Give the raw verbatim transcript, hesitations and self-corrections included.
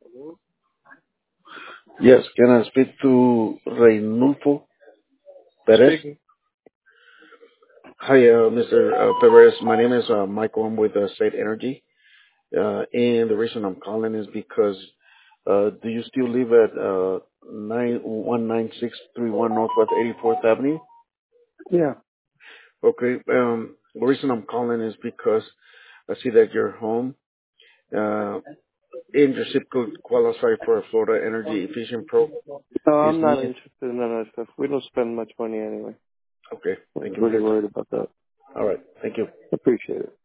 Yes, can I speak to Reynulfo Perez? Speaking. Hi, uh, mister Uh, Perez. My name is uh, Michael. I'm with uh, State Energy. Uh, and the reason I'm calling is because uh, do you still live at uh, nine one nine six three one Northwest eighty-fourth Avenue? Yeah. Okay. Um, the reason I'm calling is because I see that your home uh, and your zip code qualify for a Florida Energy Efficient Pro. No, Is I'm not needed. interested in none of that stuff. We don't spend much money anyway. Okay. I'm Thank not you for really your time. worried about that. All right. Thank you. Appreciate it.